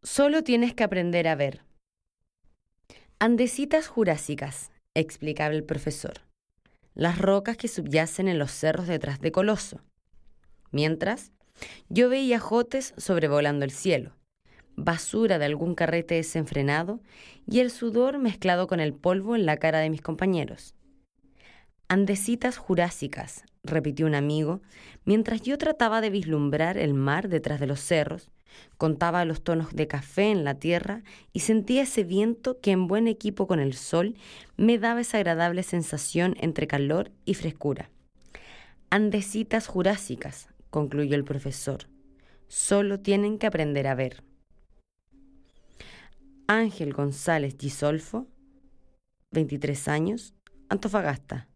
Solo tienes que aprender a ver. Andesitas jurásicas, explicaba el profesor. Las rocas que subyacen en los cerros detrás de Coloso. Mientras, yo veía jotes sobrevolando el cielo, basura de algún carrete desenfrenado y el sudor mezclado con el polvo en la cara de mis compañeros. Andesitas jurásicas, repitió un amigo, mientras yo trataba de vislumbrar el mar detrás de los cerros, contaba los tonos de café en la tierra y sentía ese viento que en buen equipo con el sol me daba esa agradable sensación entre calor y frescura. Andesitas jurásicas, concluyó el profesor, solo tienen que aprender a ver. Ángel González Gisolfo, 23 años, Antofagasta.